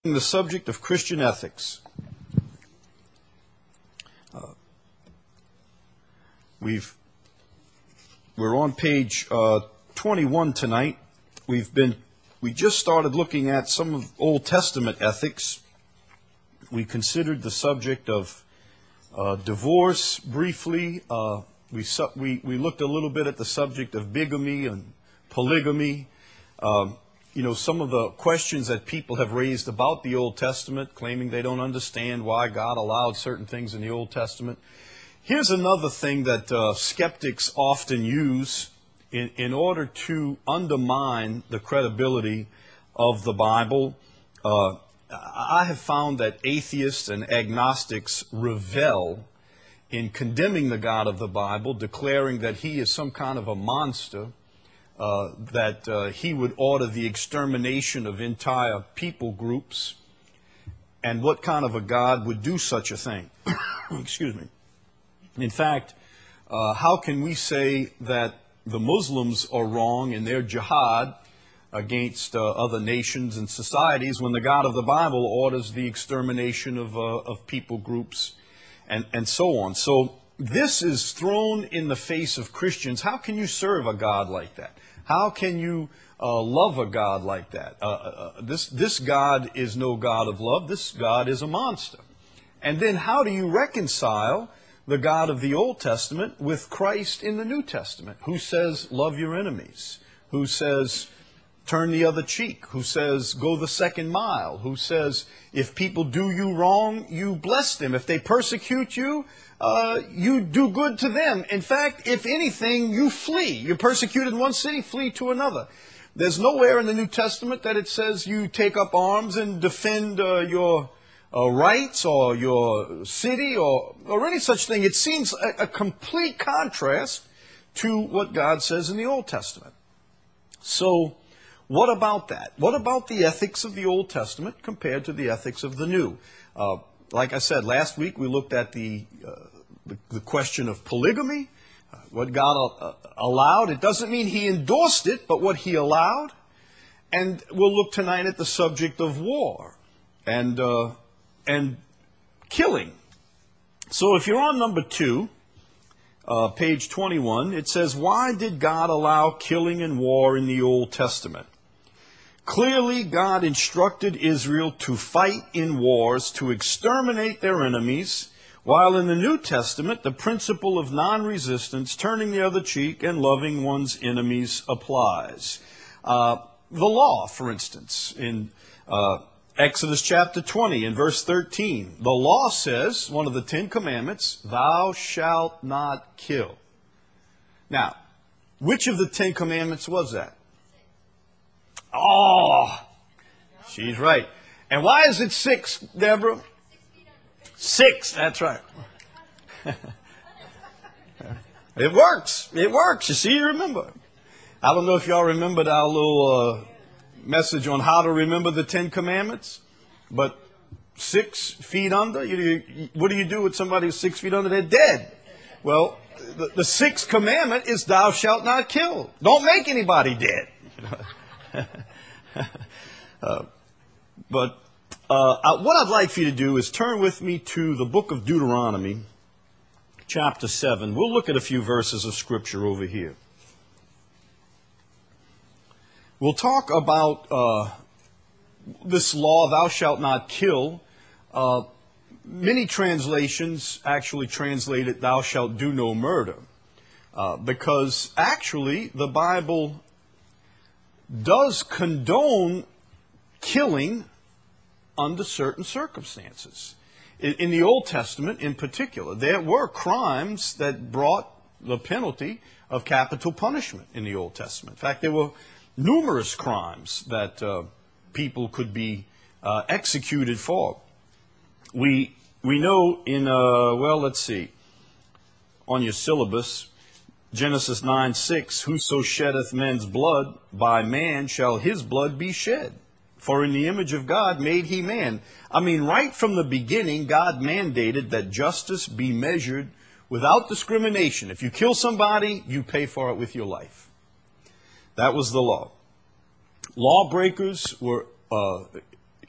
The subject of Christian ethics. We're on page 21 tonight. We just started looking at some of Old Testament ethics. We considered the subject of divorce briefly. We looked a little bit at the subject of bigamy and polygamy. Some of the questions that people have raised about the Old Testament, claiming they don't understand why God allowed certain things in the Old Testament. Here's another thing that skeptics often use in order to undermine the credibility of the Bible. I have found that atheists and agnostics revel in condemning the God of the Bible, declaring that he is some kind of a monster, that he would order the extermination of entire people groups, and what kind of a God would do such a thing? Excuse me. In fact, how can we say that the Muslims are wrong in their jihad against other nations and societies when the God of the Bible orders the extermination of people groups and so on? So this is thrown in the face of Christians. How can you serve a God like that? How can you love a God like that? This God is no God of love. This God is a monster. And then how do you reconcile the God of the Old Testament with Christ in the New Testament, who says, love your enemies, who says, turn the other cheek, who says, go the second mile, who says, if people do you wrong, you bless them. If they persecute you, you do good to them. In fact, if anything, you flee. You're persecuted in one city, flee to another. There's nowhere in the New Testament that it says you take up arms and defend your rights or your city or any such thing. It seems a complete contrast to what God says in the Old Testament. So, what about that? What about the ethics of the Old Testament compared to the ethics of the New? Like I said, last week we looked at the question of polygamy, what God allowed. It doesn't mean he endorsed it, but what he allowed. And we'll look tonight at the subject of war and killing. So if you're on number 2, page 21, it says, why did God allow killing and war in the Old Testament? Clearly, God instructed Israel to fight in wars to exterminate their enemies, while in the New Testament, the principle of non-resistance, turning the other cheek, and loving one's enemies applies. The law, for instance, in Exodus chapter 20 and verse 13, the law says, one of the 10 commandments, thou shalt not kill. Now, which of the 10 commandments was that? Oh, she's right. And why is it 6, Deborah? 6, that's right. It works. It works. You see, you remember. I don't know if y'all remembered our little message on how to remember the 10 commandments, but 6 feet under, what do you do with somebody who's 6 feet under? They're dead. Well, the 6th commandment is thou shalt not kill. Don't make anybody dead. What I'd like for you to do is turn with me to the book of Deuteronomy, chapter 7. We'll look at a few verses of Scripture over here. We'll talk about this law, thou shalt not kill. Many translations actually translate it, thou shalt do no murder. Because actually the Bible does condone killing under certain circumstances. In the Old Testament in particular, there were crimes that brought the penalty of capital punishment in the Old Testament. In fact, there were numerous crimes that people could be executed for. We know in, let's see, on your syllabus, Genesis 9:6, whoso sheddeth men's blood, by man shall his blood be shed. For in the image of God made he man. I mean, right from the beginning, God mandated that justice be measured without discrimination. If you kill somebody, you pay for it with your life. That was the law. Lawbreakers were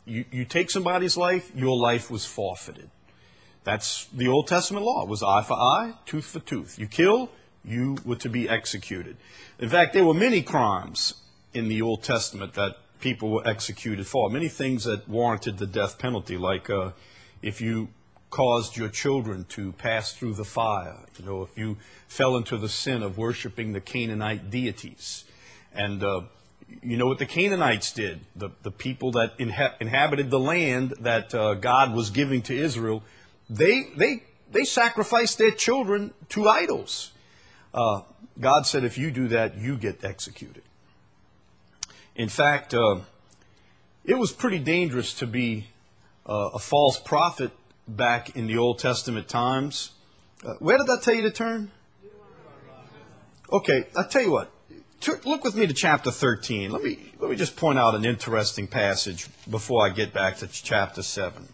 You take somebody's life, your life was forfeited. That's the Old Testament law. It was eye for eye, tooth for tooth. You kill, you were to be executed. In fact, there were many crimes in the Old Testament that people were executed for. Many things that warranted the death penalty, like if you caused your children to pass through the fire, if you fell into the sin of worshiping the Canaanite deities. And you know what the Canaanites did? The people that inhabited the land that God was giving to Israel, they sacrificed their children to idols. God said, if you do that, you get executed. In fact, it was pretty dangerous to be a false prophet back in the Old Testament times. Where did I tell you to turn? Okay, I'll tell you what. Look with me to chapter 13. Let me just point out an interesting passage before I get back to chapter 7.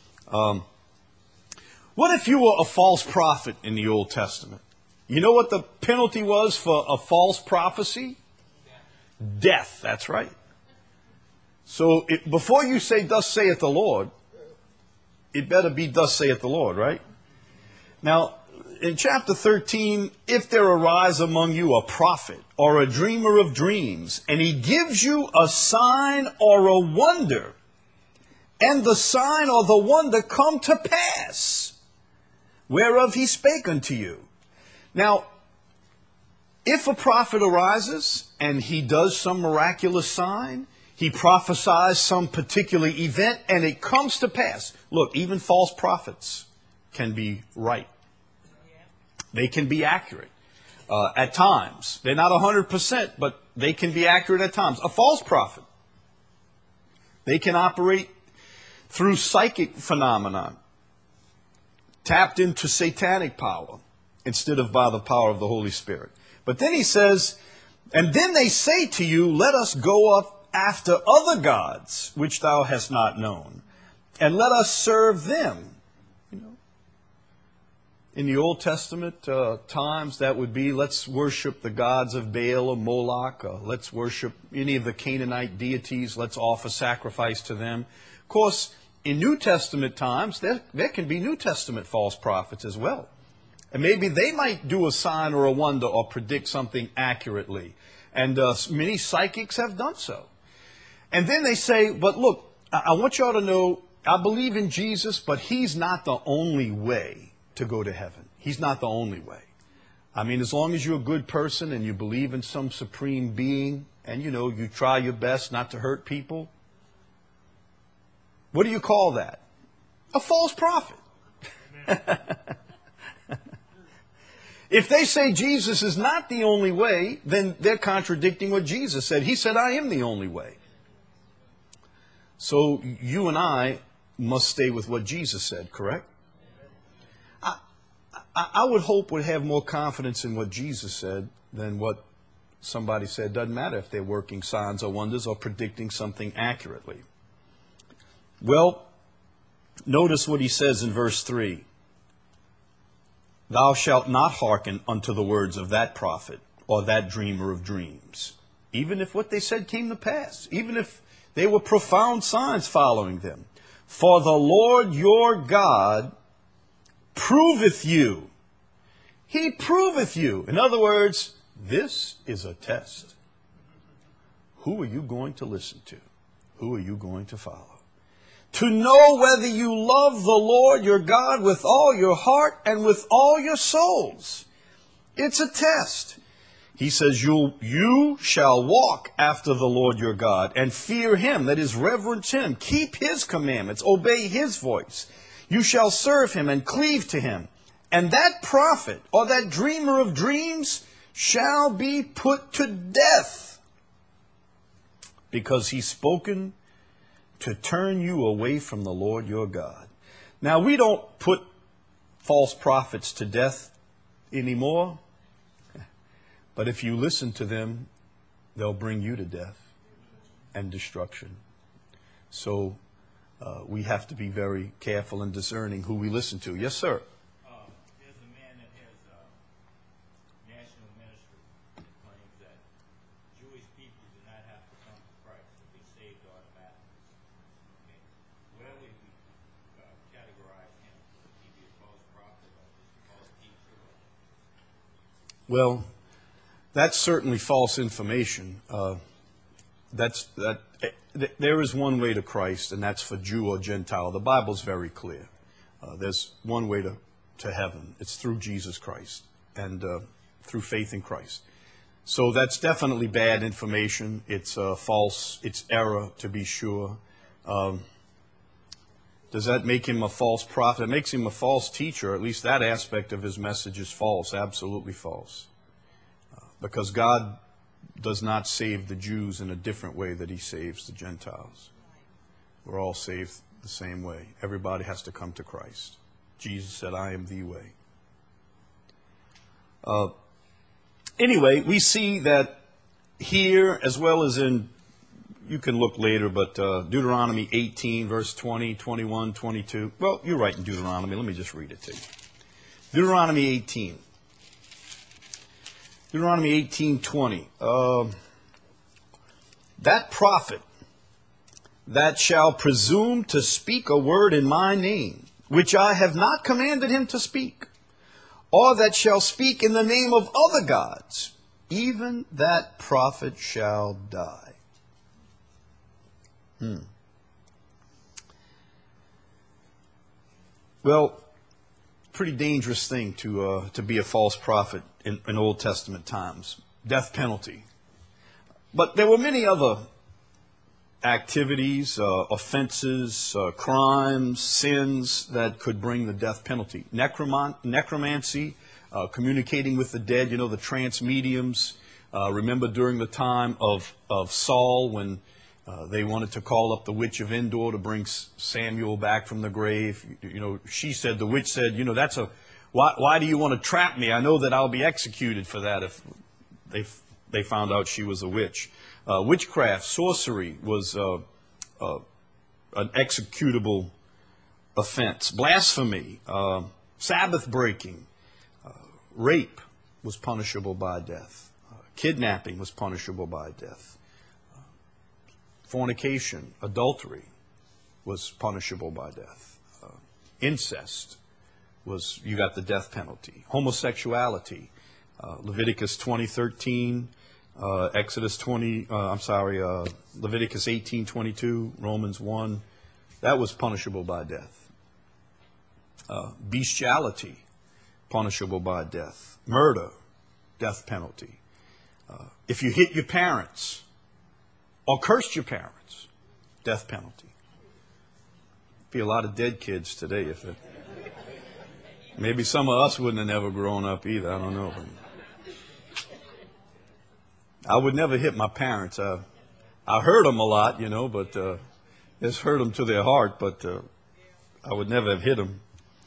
What if you were a false prophet in the Old Testament? You know what the penalty was for a false prophecy? Death, that's right. So before you say, thus saith the Lord, it better be thus saith the Lord, right? Now, in chapter 13, if there arise among you a prophet or a dreamer of dreams, and he gives you a sign or a wonder, and the sign or the wonder come to pass, whereof he spake unto you. Now, if a prophet arises and he does some miraculous sign, he prophesies some particular event, and it comes to pass. Look, even false prophets can be right. They can be accurate at times. They're not 100%, but they can be accurate at times. A false prophet, they can operate through psychic phenomena, tapped into satanic power instead of by the power of the Holy Spirit. But then he says, and then they say to you, let us go up after other gods, which thou hast not known, and let us serve them. In the Old Testament times, that would be, let's worship the gods of Baal or Moloch. Let's worship any of the Canaanite deities. Let's offer sacrifice to them. Of course, in New Testament times, there can be New Testament false prophets as well. And maybe they might do a sign or a wonder or predict something accurately. And many psychics have done so. And then they say, but look, I want you all to know, I believe in Jesus, but he's not the only way to go to heaven. He's not the only way. I mean, as long as you're a good person and you believe in some supreme being and, you try your best not to hurt people, what do you call that? A false prophet. If they say Jesus is not the only way, then they're contradicting what Jesus said. He said, I am the only way. So you and must stay with what Jesus said, correct? I would hope would have more confidence in what Jesus said than what somebody said. Doesn't matter if they're working signs or wonders or predicting something accurately. Well, notice what he says in verse 3. Thou shalt not hearken unto the words of that prophet or that dreamer of dreams, even if what they said came to pass, even if they were profound signs following them. For the Lord your God proveth you. He proveth you. In other words, this is a test. Who are you going to listen to? Who are you going to follow? To know whether you love the Lord your God with all your heart and with all your souls. It's a test. He says, you shall walk after the Lord your God and fear him, that is, reverence him, keep his commandments, obey his voice. You shall serve him and cleave to him. And that prophet or that dreamer of dreams shall be put to death, because he's spoken to turn you away from the Lord your God. Now, we don't put false prophets to death anymore, but if you listen to them, they'll bring you to death and destruction. So we have to be very careful and discerning who we listen to. Yes, sir. There's a man that has a national ministry that claims that Jewish people do not have to come to Christ to be saved automatically. Okay? Well, that's certainly false information. There is one way to Christ, and that's for Jew or Gentile. The Bible's very clear. There's one way to heaven. It's through Jesus Christ and through faith in Christ. So that's definitely bad information. It's false. It's error, to be sure. Does that make him a false prophet? It makes him a false teacher. At least that aspect of his message is false, absolutely false. Because God does not save the Jews in a different way that he saves the Gentiles. We're all saved the same way. Everybody has to come to Christ. Jesus said, I am the way. Anyway, we see that here, as well as in, you can look later, but Deuteronomy 18, verse 20, 21, 22. Well, you're right in Deuteronomy. Let me just read it to you. Deuteronomy 18. Deuteronomy 18:20. That prophet that shall presume to speak a word in my name, which I have not commanded him to speak, or that shall speak in the name of other gods, even that prophet shall die. Well, pretty dangerous thing to be a false prophet in Old Testament times. Death penalty. But there were many other activities, offenses, crimes, sins that could bring the death penalty. Necromancy, communicating with the dead, the trance mediums. Remember during the time of Saul when they wanted to call up the witch of Endor to bring Samuel back from the grave. She said, the witch said, why do you want to trap me? I know that I'll be executed for that if they found out she was a witch. Witchcraft, sorcery was an executable offense. Blasphemy, Sabbath breaking, rape was punishable by death. Kidnapping was punishable by death. Fornication, adultery was punishable by death. Incest you got the death penalty. Homosexuality, Leviticus 20:13, Leviticus 18:22, Romans 1, that was punishable by death. Bestiality, punishable by death. Murder, death penalty. If you hit your parents or cursed your parents, death penalty. Be a lot of dead kids today if it. Maybe some of us wouldn't have never grown up either. I don't know. I would never hit my parents. I hurt them a lot, but it's hurt them to their heart, but I would never have hit them.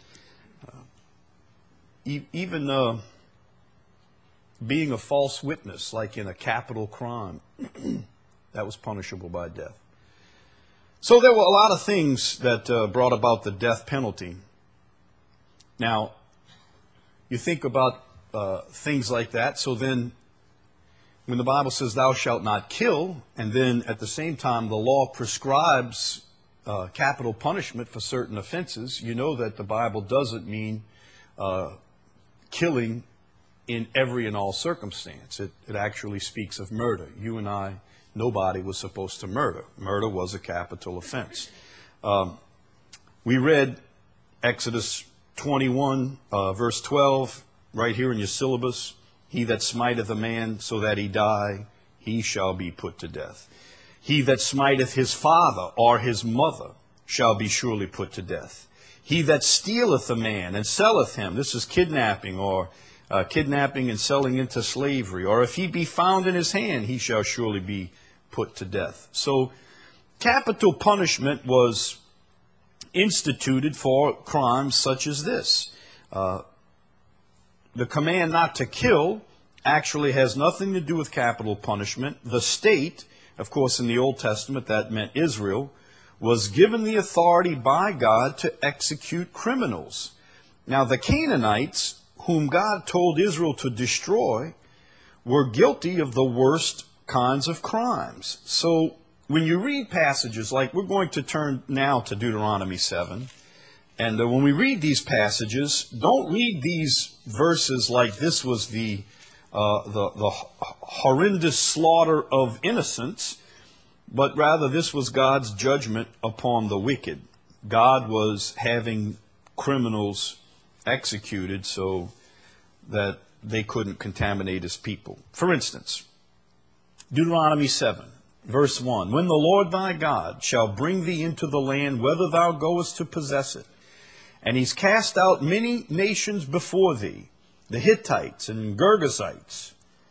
Even being a false witness, like in a capital crime, that was punishable by death. So there were a lot of things that brought about the death penalty. Now, you think about things like that, so then when the Bible says thou shalt not kill, and then at the same time the law prescribes capital punishment for certain offenses, you know that the Bible doesn't mean killing in every and all circumstance. It actually speaks of murder. You and I, nobody was supposed to murder. Murder was a capital offense. We read Exodus 21, verse 12, right here in your syllabus. He that smiteth a man so that he die, he shall be put to death. He that smiteth his father or his mother shall be surely put to death. He that stealeth a man and selleth him, this is kidnapping, or kidnapping and selling into slavery, or if he be found in his hand, he shall surely be put to death. So capital punishment was instituted for crimes such as this. The command not to kill actually has nothing to do with capital punishment. The state, of course in the Old Testament that meant Israel, was given the authority by God to execute criminals. Now the Canaanites, whom God told Israel to destroy, were guilty of the worst kinds of crimes. So when you read passages like, we're going to turn now to Deuteronomy 7, and when we read these passages, don't read these verses like this was the the horrendous slaughter of innocents, but rather this was God's judgment upon the wicked. God was having criminals executed so that they couldn't contaminate his people. For instance, Deuteronomy 7, verse 1, when the Lord thy God shall bring thee into the land whither thou goest to possess it, and he's cast out many nations before thee, the Hittites and Girgashites,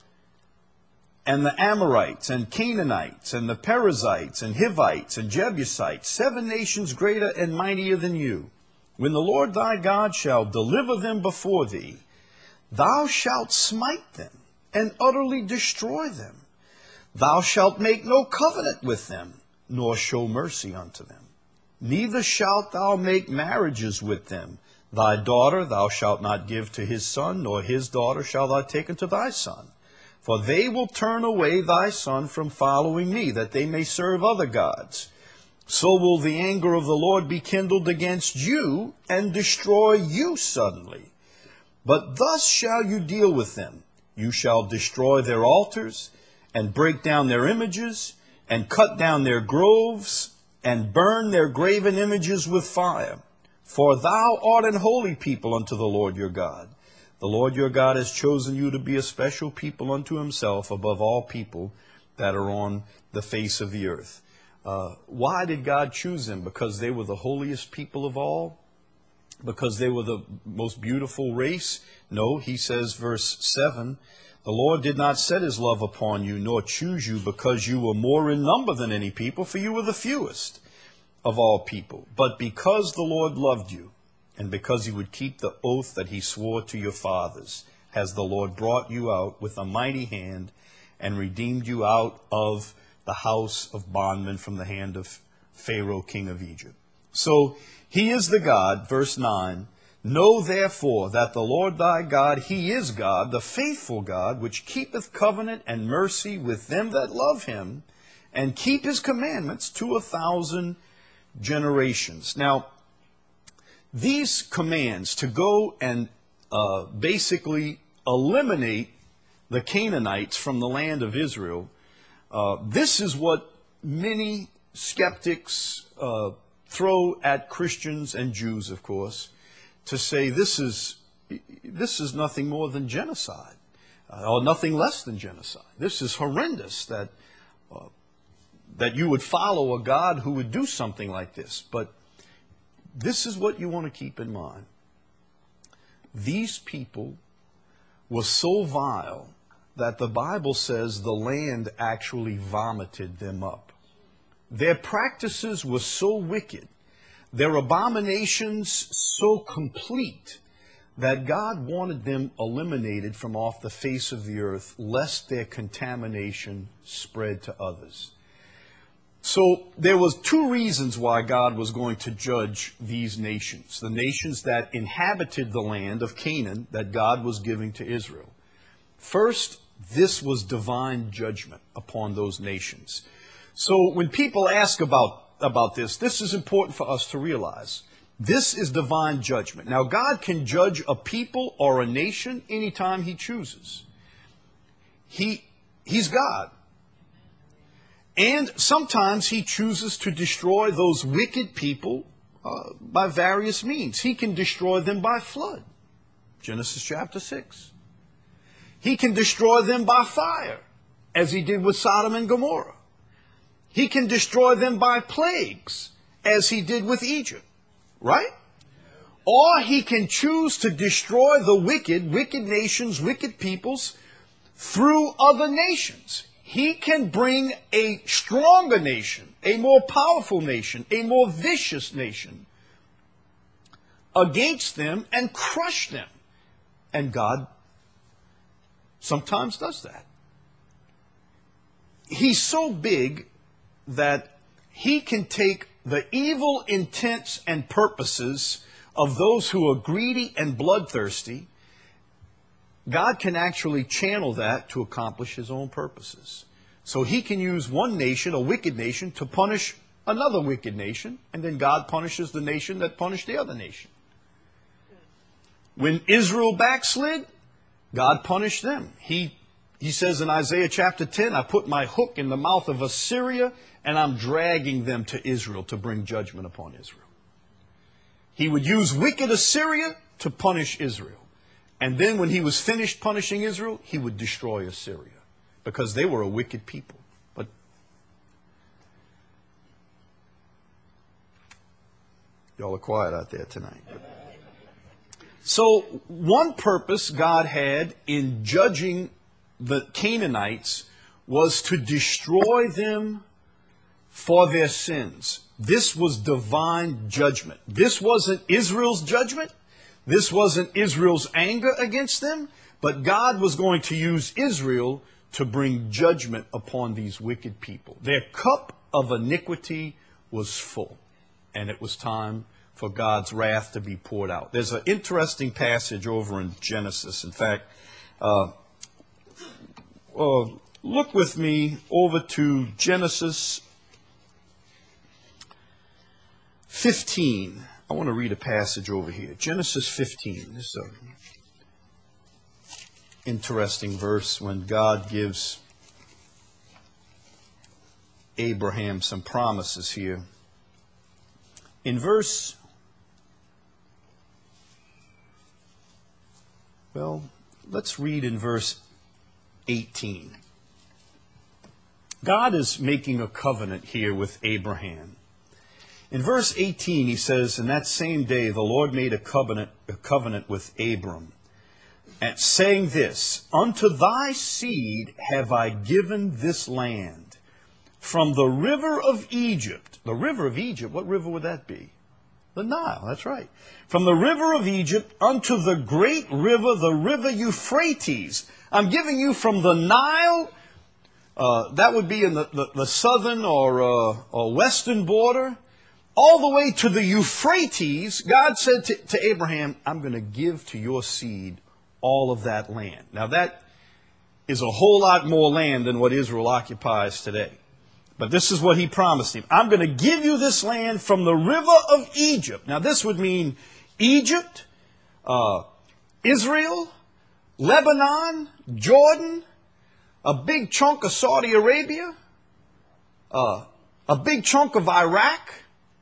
and the Amorites and Canaanites and the Perizzites and Hivites and Jebusites, 7 nations greater and mightier than you. When the Lord thy God shall deliver them before thee, thou shalt smite them and utterly destroy them. Thou shalt make no covenant with them, nor show mercy unto them. Neither shalt thou make marriages with them. Thy daughter thou shalt not give to his son, nor his daughter shalt thou take unto thy son. For they will turn away thy son from following me, that they may serve other gods. So will the anger of the Lord be kindled against you, and destroy you suddenly. But thus shall you deal with them. You shall destroy their altars, and break down their images, and cut down their groves, and burn their graven images with fire. For thou art an holy people unto the Lord your God. The Lord your God has chosen you to be a special people unto himself above all people that are on the face of the earth. Why did God choose them? Because they were the holiest people of all? Because they were the most beautiful race? No, he says, verse 7, the Lord did not set his love upon you, nor choose you because you were more in number than any people, for you were the fewest of all people. But because the Lord loved you, and because you would keep the oath that he swore to your fathers, has the Lord brought you out with a mighty hand and redeemed you out of the house of bondmen from the hand of Pharaoh, king of Egypt. So he is the God, verse 9, know therefore that the Lord thy God, he is God, the faithful God, which keepeth covenant and mercy with them that love him, and keep his commandments to 1,000 generations. Now, these commands to go and basically eliminate the Canaanites from the land of Israel, this is what many skeptics throw at Christians and Jews, of course, to say this is nothing more than genocide, or nothing less than genocide. This is horrendous that you would follow a God who would do something like this. But this is what you want to keep in mind. These people were so vile that the Bible says the land actually vomited them up. Their practices were so wicked, their abominations so complete, that God wanted them eliminated from off the face of the earth, lest their contamination spread to others. So there was 2 reasons why God was going to judge these nations, the nations that inhabited the land of Canaan that God was giving to Israel. First, this was divine judgment upon those nations. So when people ask about this is important for us to realize. This is divine judgment. Now, God can judge a people or a nation anytime he chooses. He's God. And sometimes he chooses to destroy those wicked people by various means. He can destroy them by flood. Genesis chapter 6. He can destroy them by fire, as he did with Sodom and Gomorrah. He can destroy them by plagues, as he did with Egypt. Right? Or he can choose to destroy the wicked nations, wicked peoples, through other nations. He can bring a stronger nation, a more powerful nation, a more vicious nation against them and crush them. And God sometimes does that. He's so big that he can take the evil intents and purposes of those who are greedy and bloodthirsty. God can actually channel that to accomplish his own purposes. So he can use one nation, a wicked nation, to punish another wicked nation, and then God punishes the nation that punished the other nation. When Israel backslid, God punished them. He says in Isaiah chapter 10, I put my hook in the mouth of Assyria, and I'm dragging them to Israel to bring judgment upon Israel. He would use wicked Assyria to punish Israel. And then when he was finished punishing Israel, he would destroy Assyria because they were a wicked people. But y'all are quiet out there tonight. So one purpose God had in judging the Canaanites was to destroy them for their sins. This was divine judgment. This wasn't Israel's judgment. This wasn't Israel's anger against them. But God was going to use Israel to bring judgment upon these wicked people. Their cup of iniquity was full. And it was time for God's wrath to be poured out. There's an interesting passage over in Genesis. In fact, look with me over to Genesis 15. I want to read a passage over here. Genesis 15. This is an interesting verse when God gives Abraham some promises here. In verse, let's read in verse 18. God is making a covenant here with Abraham. In verse 18, he says, in that same day, the Lord made a covenant with Abram, and saying this, unto thy seed have I given this land, from the river of Egypt. The river of Egypt, what river would that be? The Nile, that's right. From the river of Egypt unto the great river, the river Euphrates. I'm giving you from the Nile, that would be in the southern or western border, all the way to the Euphrates. God said to Abraham, I'm going to give to your seed all of that land. Now that is a whole lot more land than what Israel occupies today. But this is what he promised him. I'm going to give you this land from the river of Egypt. Now this would mean Egypt, Israel, Lebanon, Jordan, a big chunk of Saudi Arabia, a big chunk of Iraq,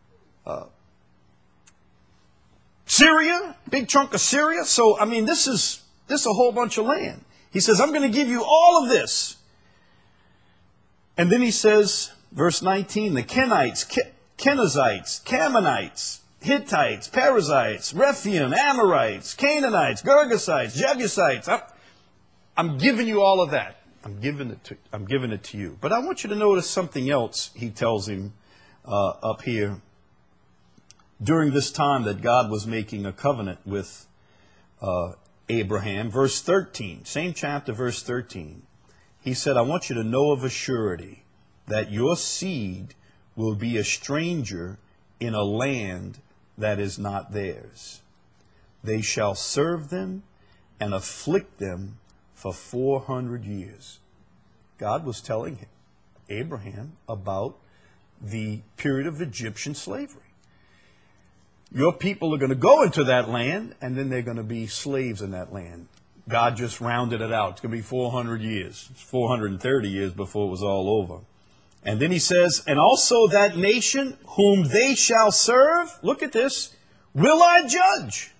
Syria, big chunk of Syria. So, I mean, this is a whole bunch of land. He says, I'm going to give you all of this. And then he says, verse 19, the Kenites, Kenizzites, Canaanites, Hittites, Perizzites, Rephaim, Amorites, Canaanites, Girgasites, Jebusites. I'm giving you all of that. I'm giving it to you. But I want you to notice something else he tells him up here. During this time that God was making a covenant with Abraham, verse 13, same chapter, verse 13, he said, I want you to know of a surety that your seed will be a stranger in a land that is not theirs. They shall serve them and afflict them for 400 years. God was telling him, Abraham, about the period of Egyptian slavery. Your people are going to go into that land, and then they're going to be slaves in that land. God just rounded it out. It's going to be 400 years. It's 430 years before it was all over. And then he says, and also that nation whom they shall serve, look at this, will I judge.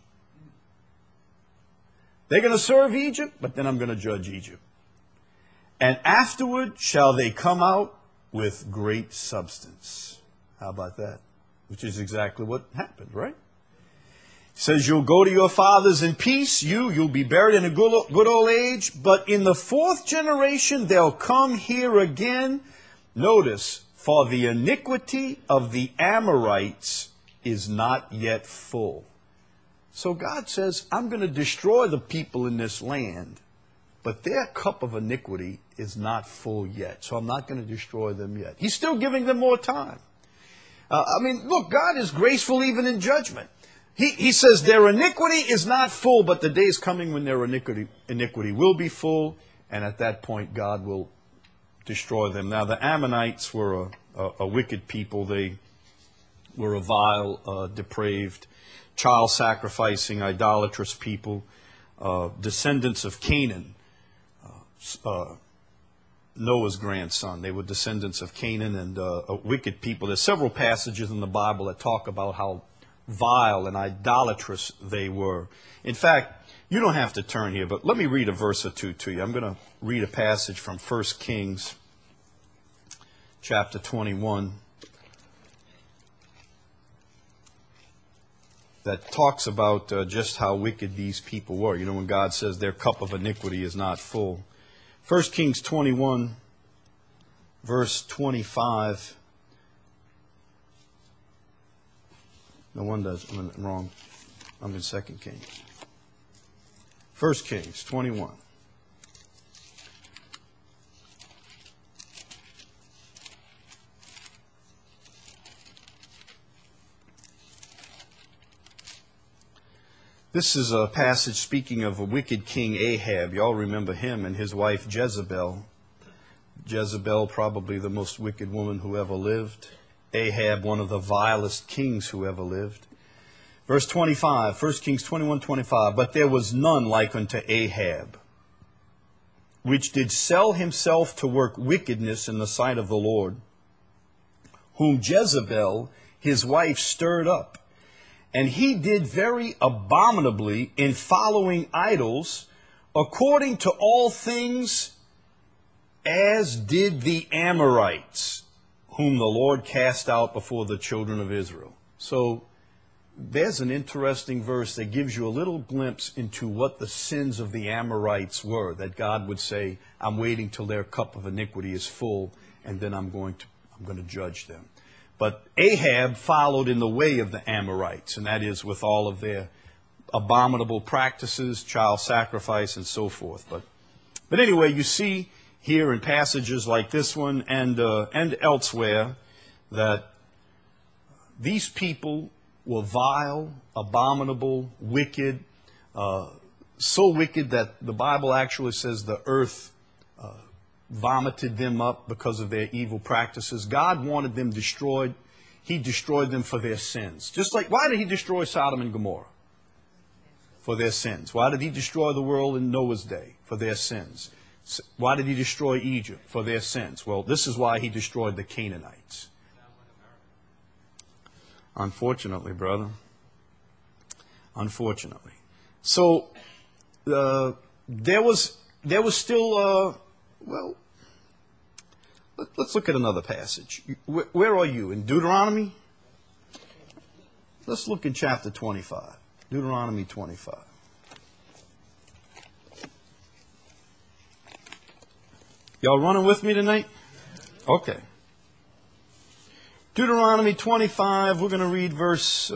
They're going to serve Egypt, but then I'm going to judge Egypt. And afterward shall they come out with great substance. How about that? Which is exactly what happened, right? He says, you'll go to your fathers in peace. You'll be buried in a good old age. But in the fourth generation, they'll come here again. Notice, for the iniquity of the Amorites is not yet full. So God says, I'm going to destroy the people in this land, but their cup of iniquity is not full yet. So I'm not going to destroy them yet. He's still giving them more time. Look, God is graceful even in judgment. He says their iniquity is not full, but the day is coming when their iniquity will be full, and at that point God will destroy them. Now the Ammonites were a wicked people. They were a vile, depraved, child-sacrificing, idolatrous people. descendants of Canaan, Noah's grandson. They were descendants of Canaan and a wicked people. There's several passages in the Bible that talk about how vile and idolatrous they were. In fact, you don't have to turn here, but let me read a verse or two to you. I'm going to read a passage from 1 Kings chapter 21 that talks about just how wicked these people were. You know, when God says their cup of iniquity is not full. 1 Kings 21, verse 25. No wonder I'm wrong. I'm in 2 Kings. 1 Kings 21. This is a passage speaking of a wicked king Ahab. You all remember him and his wife Jezebel. Jezebel, probably the most wicked woman who ever lived. Ahab, one of the vilest kings who ever lived. Verse 25, 1 Kings 21:25. But there was none like unto Ahab, which did sell himself to work wickedness in the sight of the Lord, whom Jezebel, his wife, stirred up. And he did very abominably in following idols, according to all things as did the Amorites, whom the Lord cast out before the children of Israel. So there's an interesting verse that gives you a little glimpse into what the sins of the Amorites were, that God would say, I'm waiting till their cup of iniquity is full, and then I'm going to judge them. But Ahab followed in the way of the Amorites, and that is with all of their abominable practices, child sacrifice, and so forth. But anyway, you see here in passages like this one and elsewhere that these people were vile, abominable, wicked, so wicked that the Bible actually says the earth vomited them up because of their evil practices. God wanted them destroyed. He destroyed them for their sins. Just like, why did he destroy Sodom and Gomorrah? For their sins. Why did he destroy the world in Noah's day? For their sins. Why did he destroy Egypt? For their sins. Well, this is why he destroyed the Canaanites. Unfortunately, brother. Unfortunately. So, there was still, well, let's look at another passage. Where are you? In Deuteronomy? Let's look in chapter 25. Deuteronomy 25. Y'all running with me tonight? Okay. Deuteronomy 25, we're going to read verse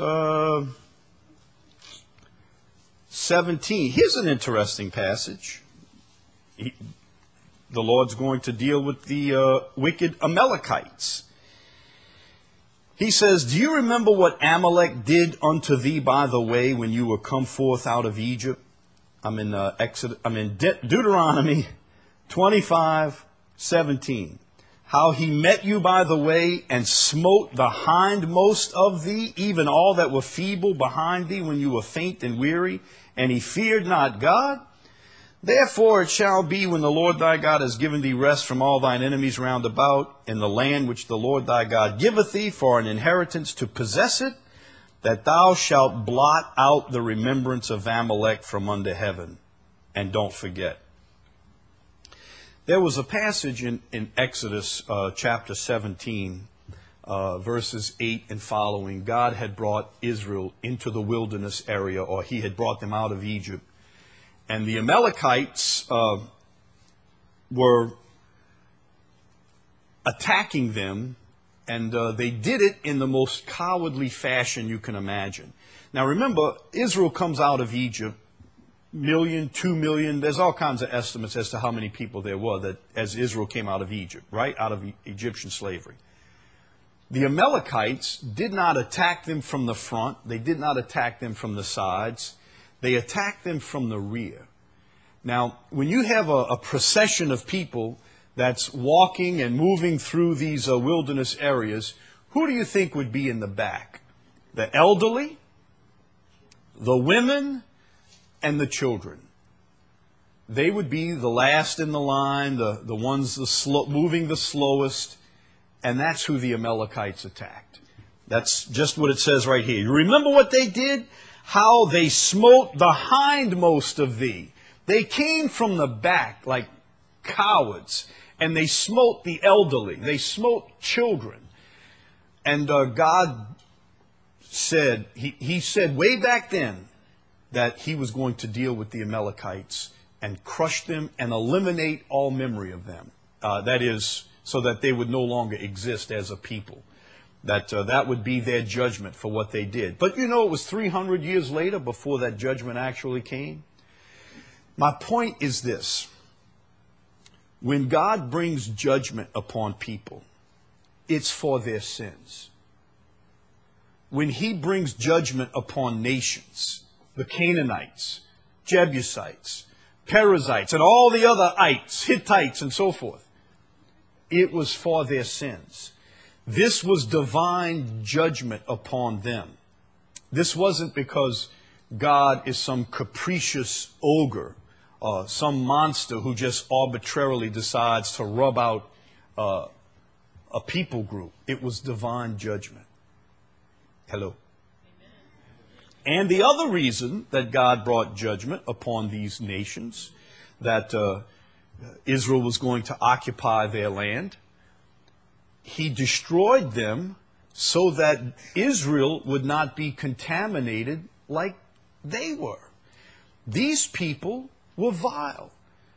17. Here's an interesting passage. The Lord's going to deal with the wicked Amalekites. He says, do you remember what Amalek did unto thee by the way when you were come forth out of Egypt? I'm in Deuteronomy 25:17. How he met you by the way and smote the hindmost of thee, even all that were feeble behind thee when you were faint and weary, and he feared not God. Therefore it shall be when the Lord thy God has given thee rest from all thine enemies round about in the land which the Lord thy God giveth thee for an inheritance to possess it, that thou shalt blot out the remembrance of Amalek from under heaven. And don't forget. There was a passage in Exodus chapter 17, verses 8 and following. God had brought Israel into the wilderness area, or he had brought them out of Egypt. And the Amalekites were attacking them, and they did it in the most cowardly fashion you can imagine. Now remember, Israel comes out of Egypt, 1 million, 2 million. There's all kinds of estimates as to how many people there were that as Israel came out of Egypt, right? Out of Egyptian slavery. The Amalekites did not attack them from the front. They did not attack them from the sides. They attacked them from the rear. Now, when you have a procession of people that's walking and moving through these wilderness areas, who do you think would be in the back? The elderly, the women, and the children. They would be the last in the line, the ones moving the slowest, and that's who the Amalekites attacked. That's just what it says right here. You remember what they did? How they smote the hindmost of thee. They came from the back like cowards, and they smote the elderly. They smote children. And God said, He said way back then that He was going to deal with the Amalekites and crush them and eliminate all memory of them. That is, so that they would no longer exist as a people. That would be their judgment for what they did. But you know, it was 300 years later before that judgment actually came. My point is this. When God brings judgment upon people, it's for their sins. When He brings judgment upon nations, the Canaanites, Jebusites, Perizzites, and all the other ites, Hittites, and so forth, it was for their sins. This was divine judgment upon them. This wasn't because God is some capricious ogre, some monster who just arbitrarily decides to rub out a people group. It was divine judgment. Hello. And the other reason that God brought judgment upon these nations, that Israel was going to occupy their land, He destroyed them so that Israel would not be contaminated like they were. These people were vile.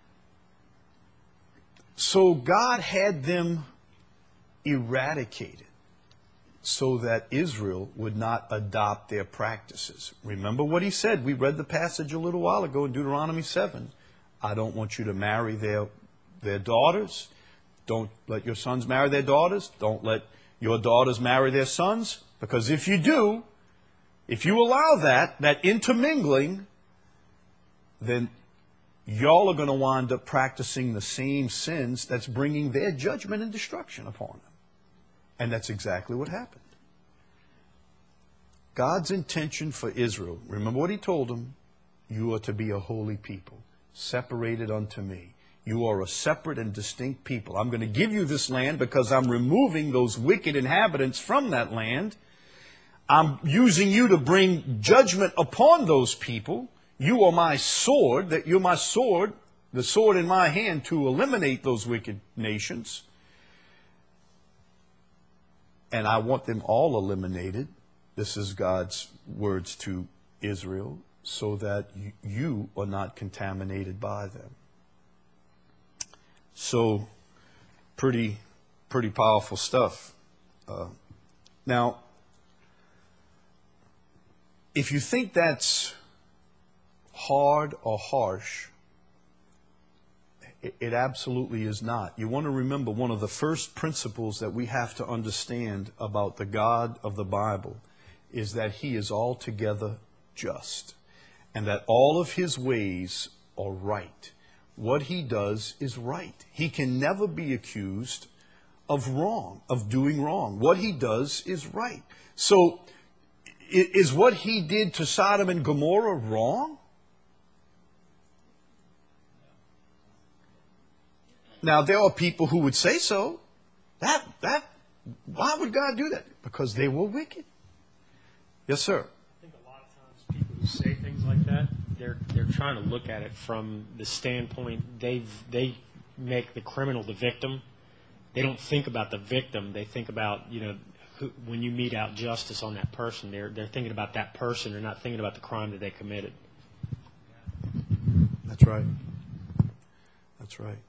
So God had them eradicated so that Israel would not adopt their practices. Remember what He said. We read the passage a little while ago in Deuteronomy 7. I don't want you to marry their daughters. Don't let your sons marry their daughters. Don't let your daughters marry their sons. Because if you do, if you allow that intermingling, then y'all are going to wind up practicing the same sins that's bringing their judgment and destruction upon them. And that's exactly what happened. God's intention for Israel, remember what He told them, you are to be a holy people, separated unto me. You are a separate and distinct people. I'm going to give you this land because I'm removing those wicked inhabitants from that land. I'm using you to bring judgment upon those people. You are my sword, that you're my sword, the sword in my hand to eliminate those wicked nations. And I want them all eliminated. This is God's words to Israel, so that you are not contaminated by them. So, pretty powerful stuff. Now, if you think that's hard or harsh, it absolutely is not. You want to remember one of the first principles that we have to understand about the God of the Bible is that He is altogether just, and that all of His ways are right. What He does is right. He can never be accused of wrong, of doing wrong. What He does is right. So, is what He did to Sodom and Gomorrah wrong? Now, there are people who would say so. Why would God do that? Because they were wicked. Yes, sir. I think a lot of times people who say things like that, they're trying to look at it from the standpoint they make the criminal the victim. They don't think about the victim. They think about, when you mete out justice on that person, they're thinking about that person. They're not thinking about the crime that they committed. That's right. That's right.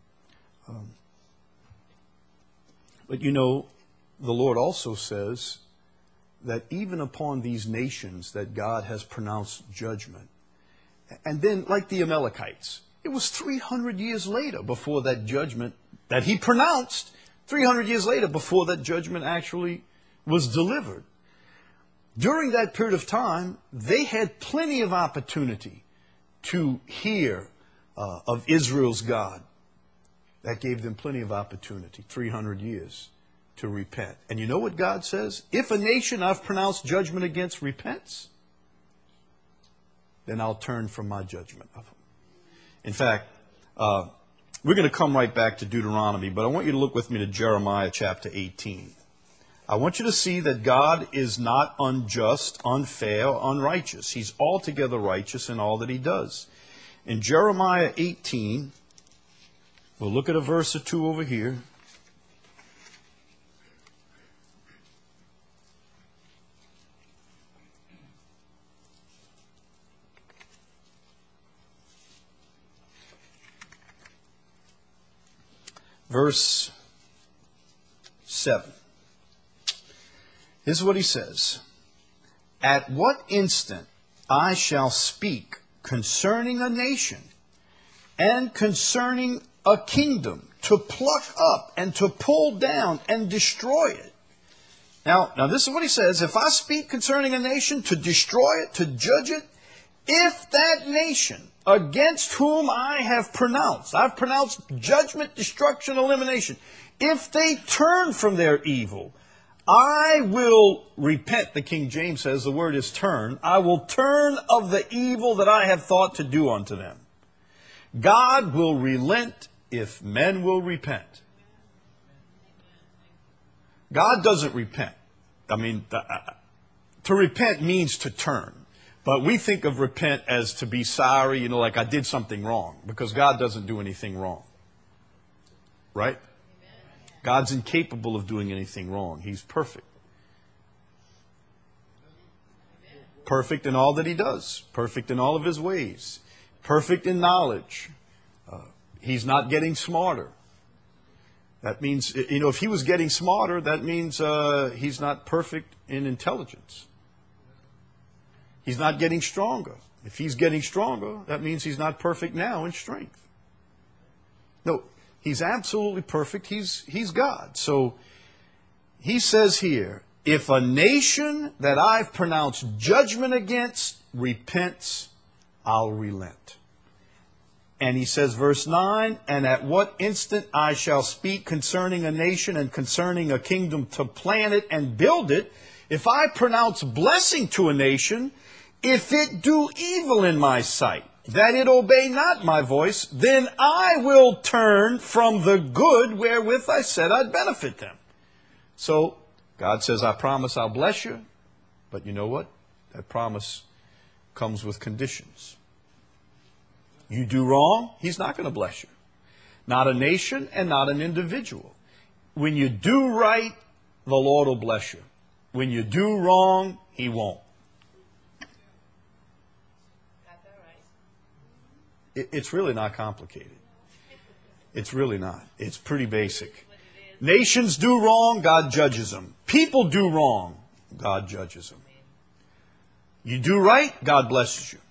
But the Lord also says that even upon these nations that God has pronounced judgment, and then like the Amalekites, it was 300 years later before that judgment that He pronounced, 300 years later before that judgment actually was delivered. During that period of time, they had plenty of opportunity to hear of Israel's God. That gave them plenty of opportunity, 300 years, to repent. And you know what God says? If a nation I've pronounced judgment against repents, then I'll turn from my judgment of them. In fact, we're going to come right back to Deuteronomy, but I want you to look with me to Jeremiah chapter 18. I want you to see that God is not unjust, unfair, unrighteous. He's altogether righteous in all that he does. In Jeremiah 18, we'll look at a verse or two over here. Verse 7. This is what he says. At what instant I shall speak concerning a nation and concerning a kingdom to pluck up and to pull down and destroy it. Now this is what he says. If I speak concerning a nation to destroy it, to judge it, if that nation against whom I've pronounced judgment, destruction, elimination, if they turn from their evil, I will repent. The King James says the word is turn. I will turn of the evil that I have thought to do unto them. God will relent if men will repent. God doesn't repent. I mean, to repent means to turn. But we think of repent as to be sorry, like I did something wrong, because God doesn't do anything wrong. Right? God's incapable of doing anything wrong. He's perfect. Perfect in all that he does. Perfect in all of his ways. Perfect in knowledge. He's not getting smarter. That means, if he was getting smarter, that means he's not perfect in intelligence. He's not getting stronger. If he's getting stronger, that means he's not perfect now in strength. No, he's absolutely perfect. He's God. So he says here, if a nation that I've pronounced judgment against repents, I'll relent. And he says, verse 9, and at what instant I shall speak concerning a nation and concerning a kingdom to plan it and build it, if I pronounce blessing to a nation, if it do evil in my sight, that it obey not my voice, then I will turn from the good wherewith I said I'd benefit them. So God says, I promise I'll bless you. But you know what? That promise comes with conditions. You do wrong, he's not going to bless you. Not a nation and not an individual. When you do right, the Lord will bless you. When you do wrong, he won't. It's really not complicated. It's really not. It's pretty basic. Nations do wrong, God judges them. People do wrong, God judges them. You do right, God blesses you.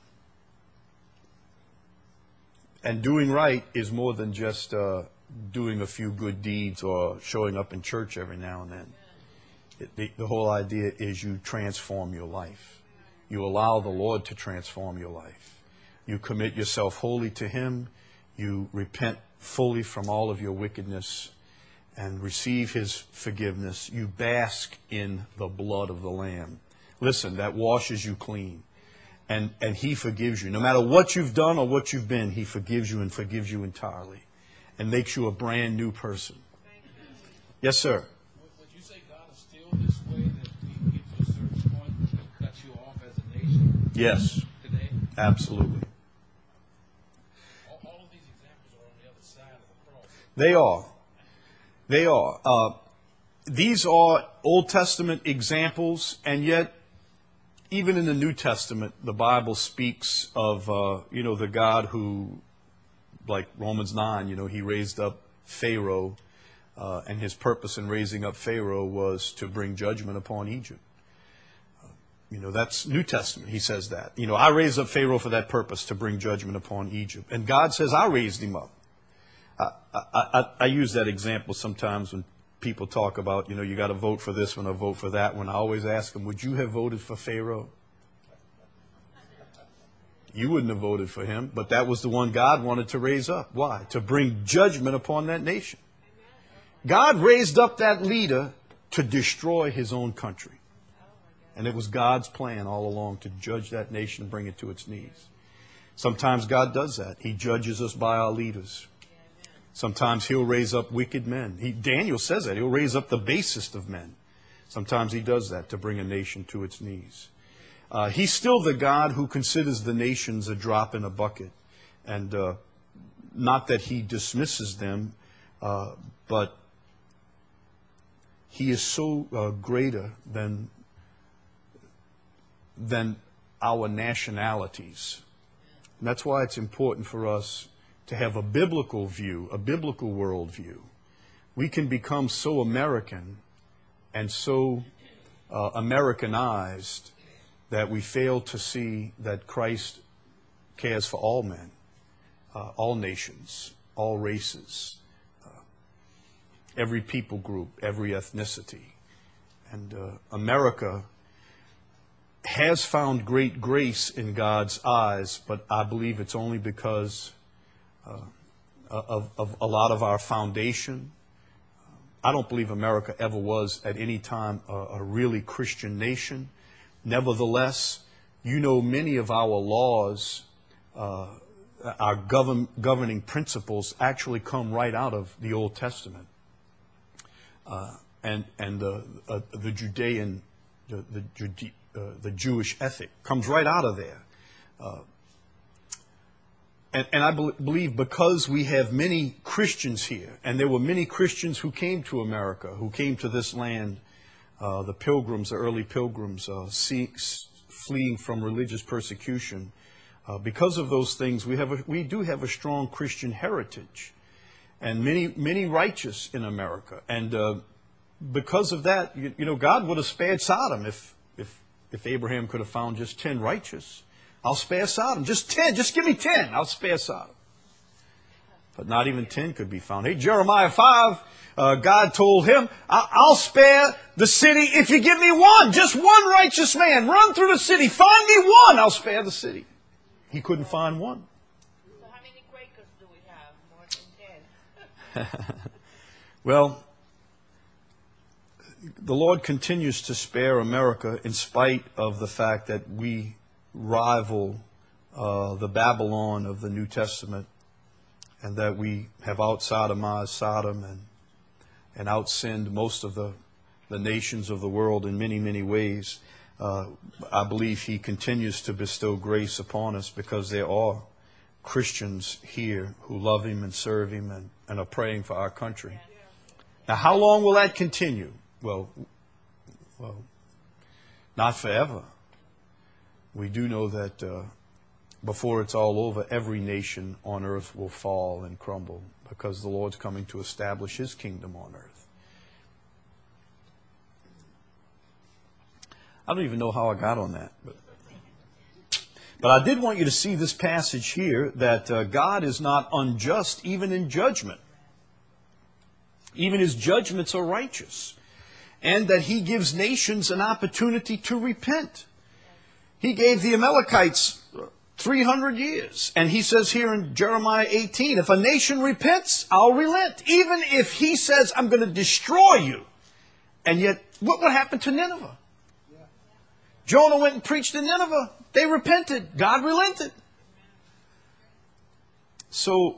And doing right is more than just doing a few good deeds or showing up in church every now and then. The whole idea is you transform your life. You allow the Lord to transform your life. You commit yourself wholly to him. You repent fully from all of your wickedness and receive his forgiveness. You bask in the blood of the Lamb. Listen, that washes you clean. And he forgives you. No matter what you've done or what you've been, he forgives you and forgives you entirely and makes you a brand new person. Yes, sir. Would you say God is still this way, that he gets to a certain point that cuts you off as a nation? Yes. Today? Absolutely. All of these examples are on the other side of the cross. They are. They are. These are Old Testament examples, and yet even in the New Testament, the Bible speaks of, the God who, like Romans 9, he raised up Pharaoh, and his purpose in raising up Pharaoh was to bring judgment upon Egypt. That's New Testament. He says that. I raised up Pharaoh for that purpose, to bring judgment upon Egypt. And God says, I raised him up. I use that example sometimes when people talk about, you got to vote for this one or vote for that one. I always ask them, would you have voted for Pharaoh? You wouldn't have voted for him, but that was the one God wanted to raise up. Why? To bring judgment upon that nation. God raised up that leader to destroy his own country. And it was God's plan all along to judge that nation and bring it to its knees. Sometimes God does that. He judges us by our leaders. Sometimes He'll raise up wicked men. Daniel says that. He'll raise up the basest of men. Sometimes He does that to bring a nation to its knees. He's still the God who considers the nations a drop in a bucket. And not that He dismisses them, but He is so greater than our nationalities. And that's why it's important for us to have a biblical view, a biblical worldview. We can become so American and so Americanized that we fail to see that Christ cares for all men, all nations, all races, every people group, every ethnicity. And America has found great grace in God's eyes, but I believe it's only because of a lot of our foundation. I don't believe America ever was at any time a really Christian nation. Nevertheless, you know, many of our laws, our governing principles actually come right out of the Old Testament. And the Judean, the Jewish ethic comes right out of there. And I believe because we have many Christians here, and there were many Christians who came to America, who came to this land, the pilgrims, the early pilgrims, fleeing from religious persecution. Because of those things, we do have a strong Christian heritage, and many righteous in America. And because of that, you know, God would have spared Sodom if Abraham could have found just 10 righteous. I'll spare Sodom. Just 10. Just give me 10. I'll spare Sodom. But not even 10 could be found. Hey, Jeremiah 5, God told him, I'll spare the city if you give me one. Just one righteous man. Run through the city. Find me one. I'll spare the city. He couldn't find one. So how many Quakers do we have? More than 10. Well, the Lord continues to spare America in spite of the fact that we rival the Babylon of the New Testament, and that we have out-sodomized Sodom and out-sinned most of the nations of the world in many, many ways. I believe He continues to bestow grace upon us because there are Christians here who love Him and serve Him and are praying for our country. Now, how long will that continue? Well, not forever. We do know that before it's all over, every nation on earth will fall and crumble because the Lord's coming to establish His kingdom on earth. I don't even know how I got on that. But I did want you to see this passage here that God is not unjust even in judgment. Even His judgments are righteous. And that He gives nations an opportunity to repent. He gave the Amalekites 300 years. And He says here in Jeremiah 18, if a nation repents, I'll relent. Even if He says, I'm going to destroy you. And yet, what would happen to Nineveh? Jonah went and preached in Nineveh. They repented. God relented. So,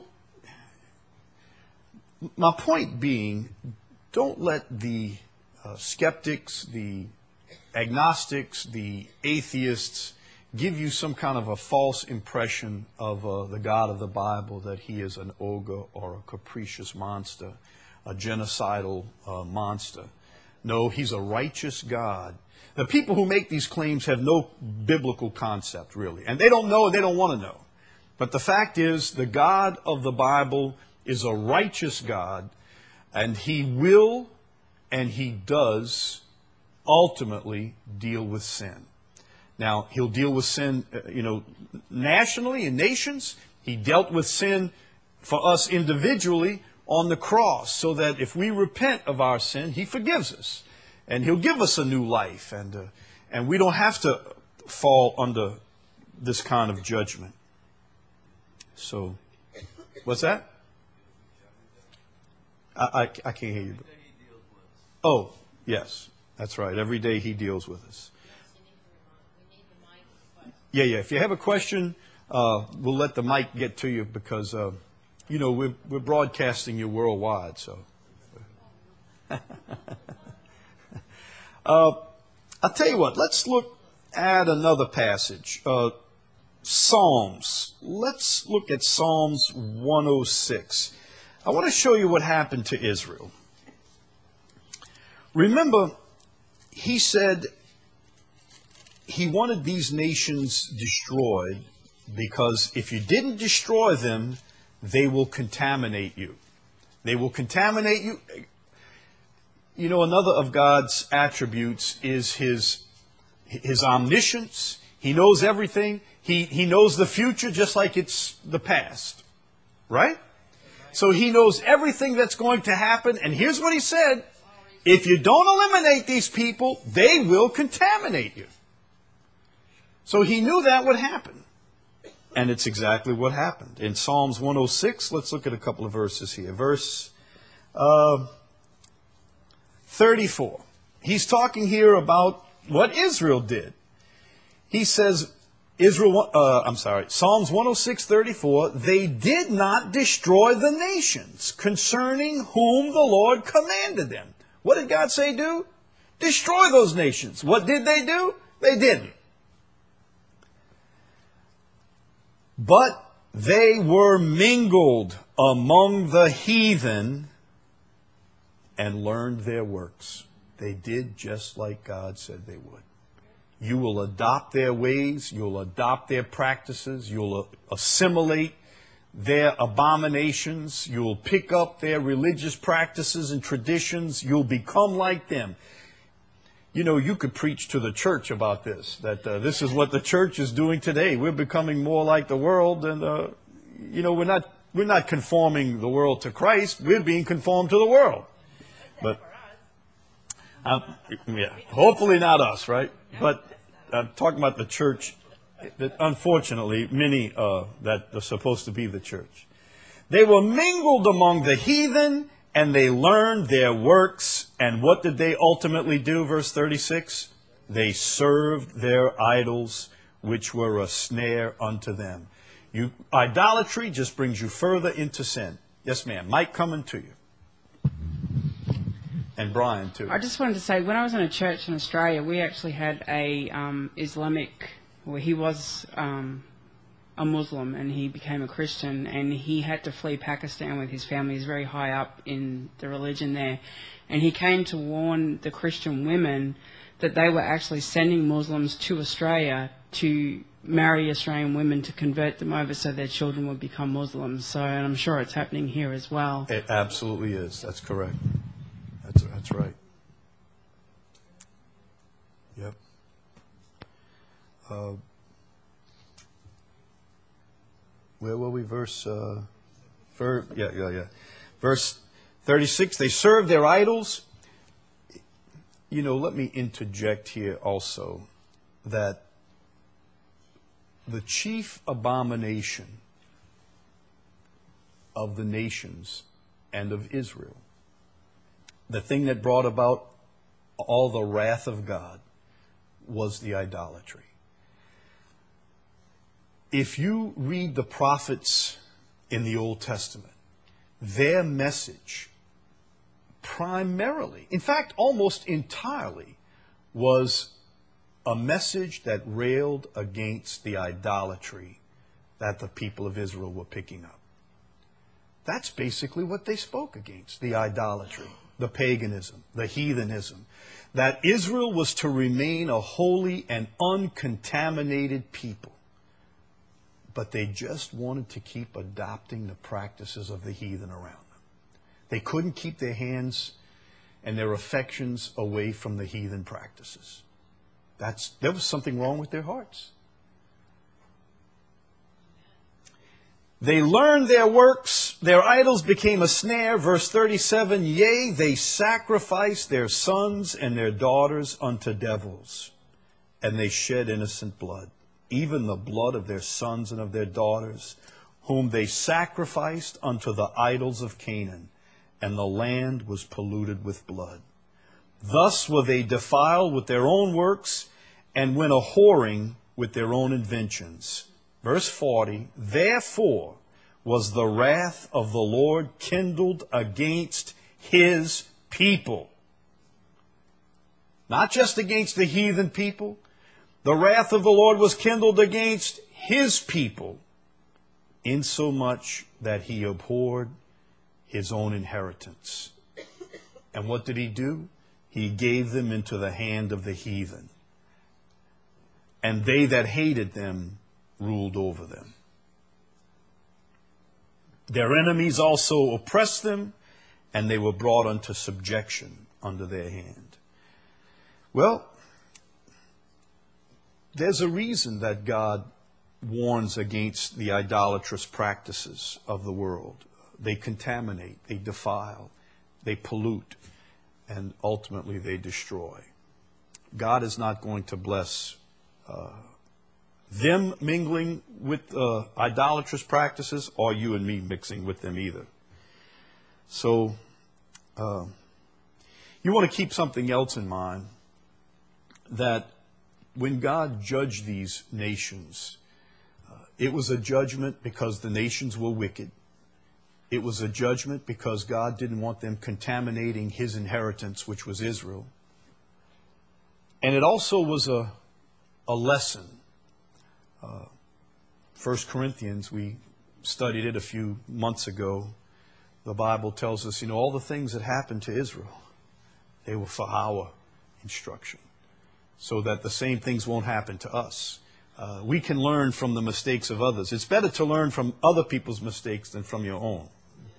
my point being, don't let the skeptics, the agnostics, the atheists give you some kind of a false impression of the God of the Bible, that He is an ogre or a capricious monster, a genocidal monster. No, He's a righteous God. The people who make these claims have no biblical concept, really. And they don't know and they don't want to know. But the fact is, the God of the Bible is a righteous God, and He will and He does ultimately deal with sin. Now, He'll deal with sin, nationally in nations. He dealt with sin for us individually on the cross, so that if we repent of our sin, He forgives us. And He'll give us a new life. And we don't have to fall under this kind of judgment. So, what's that? I can't hear you. Oh, yes. That's right. Every day He deals with us. Yeah. If you have a question, We'll let the mic get to you because, we're broadcasting you worldwide. So, I'll tell you what. Let's look at another passage. Psalms. Let's look at Psalms 106. I want to show you what happened to Israel. Remember, he said he wanted these nations destroyed because if you didn't destroy them, they will contaminate you. They will contaminate you. You know, another of God's attributes is his omniscience. He knows everything. He knows the future just like it's the past. Right? So he knows everything that's going to happen. And here's what he said. If you don't eliminate these people, they will contaminate you. So he knew that would happen. And it's exactly what happened. In Psalms 106, let's look at a couple of verses here. Verse 34. He's talking here about what Israel did. He says, Psalms 106:34, they did not destroy the nations concerning whom the Lord commanded them. What did God say do? Destroy those nations. What did they do? They didn't. But they were mingled among the heathen and learned their works. They did just like God said they would. You will adopt their ways. You'll adopt their practices. You'll assimilate their abominations. You'll pick up their religious practices and traditions. You'll become like them. You know, you could preach to the church about this, that this is what the church is doing today. We're becoming more like the world, and, we're not conforming the world to Christ. We're being conformed to the world. But, hopefully not us, right? But I'm talking about the church, that unfortunately, many that are supposed to be the church. They were mingled among the heathen, and they learned their works. And what did they ultimately do? Verse 36. They served their idols, which were a snare unto them. Idolatry just brings you further into sin. Yes, ma'am. Mike, coming to you. And Brian, too. I just wanted to say, when I was in a church in Australia, we actually had a he was a Muslim and he became a Christian, and he had to flee Pakistan with his family. He's very high up in the religion there. And he came to warn the Christian women that they were actually sending Muslims to Australia to marry Australian women to convert them over so their children would become Muslims. So, and I'm sure it's happening here as well. It absolutely is. That's correct. That's right. Yep. Where were we? Verse 36. They served their idols. You know, let me interject here also that the chief abomination of the nations and of Israel, the thing that brought about all the wrath of God, was the idolatry. If you read the prophets in the Old Testament, their message primarily, in fact, almost entirely, was a message that railed against the idolatry that the people of Israel were picking up. That's basically what they spoke against, the idolatry, the paganism, the heathenism, that Israel was to remain a holy and uncontaminated people. But they just wanted to keep adopting the practices of the heathen around them. They couldn't keep their hands and their affections away from the heathen practices. There was something wrong with their hearts. They learned their works. Their idols became a snare. Verse 37, yea, they sacrificed their sons and their daughters unto devils, and they shed innocent blood, even the blood of their sons and of their daughters, whom they sacrificed unto the idols of Canaan, and the land was polluted with blood. Thus were they defiled with their own works, and went a whoring with their own inventions. Verse 40, therefore was the wrath of the Lord kindled against his people. Not just against the heathen people. The wrath of the Lord was kindled against his people, insomuch that he abhorred his own inheritance. And what did he do? He gave them into the hand of the heathen. And they that hated them ruled over them. Their enemies also oppressed them, and they were brought unto subjection under their hand. Well, there's a reason that God warns against the idolatrous practices of the world. They contaminate, they defile, they pollute, and ultimately they destroy. God is not going to bless them mingling with idolatrous practices, or you and me mixing with them either. So you want to keep something else in mind, that when God judged these nations, it was a judgment because the nations were wicked. It was a judgment because God didn't want them contaminating his inheritance, which was Israel. And it also was a lesson. 1 Corinthians, we studied it a few months ago. The Bible tells us, all the things that happened to Israel, they were for our instruction, so that the same things won't happen to us. We can learn from the mistakes of others. It's better to learn from other people's mistakes than from your own.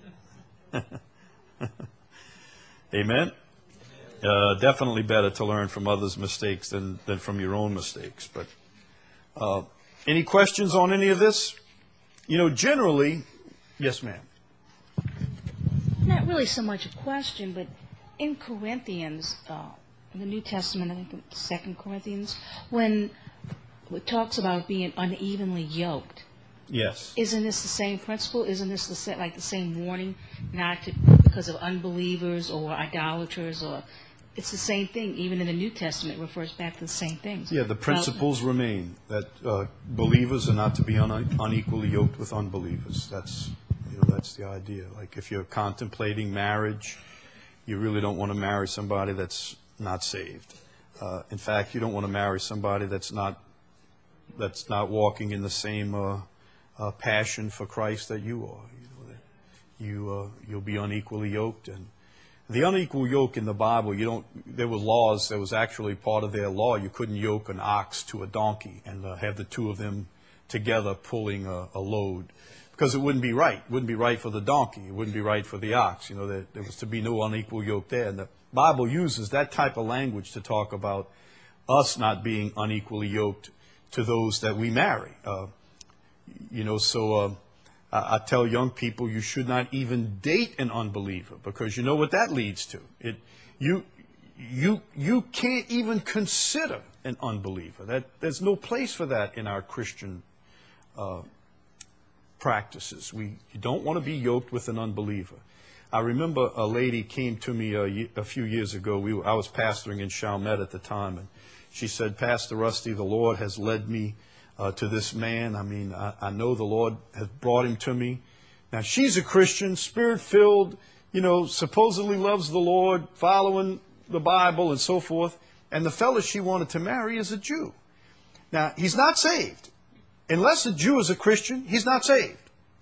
Amen? Definitely better to learn from others' mistakes than from your own mistakes. But any questions on any of this? Generally, yes, ma'am. Not really so much a question, but in Corinthians, in the New Testament, I think 2 Corinthians, when it talks about being unevenly yoked. Yes. Isn't this the same principle? Isn't this the same warning, not to, because of unbelievers or idolaters, or it's the same thing? Even in the New Testament, it refers back to the same things. Yeah, the principles remain that believers are not to be unequally yoked with unbelievers. That's the idea. Like if you're contemplating marriage, you really don't want to marry somebody that's not saved. In fact, you don't want to marry somebody that's not walking in the same passion for Christ that you are. You'll be unequally yoked. And the unequal yoke in the Bible, there were laws. There was actually part of their law. You couldn't yoke an ox to a donkey and have the two of them together pulling a load, because it wouldn't be right. It wouldn't be right for the donkey. It wouldn't be right for the ox. There was to be no unequal yoke there. And the Bible uses that type of language to talk about us not being unequally yoked to those that we marry. So I tell young people you should not even date an unbeliever, because you know what that leads to. You can't even consider an unbeliever. There's no place for that in our Christian practices. You don't want to be yoked with an unbeliever. I remember a lady came to me a few years ago. I was pastoring in Chalmette at the time, and she said, Pastor Rusty, the Lord has led me to this man. I know the Lord has brought him to me. Now, she's a Christian, Spirit-filled, supposedly loves the Lord, following the Bible and so forth. And the fellow she wanted to marry is a Jew. Now, he's not saved. Unless a Jew is a Christian, he's not saved.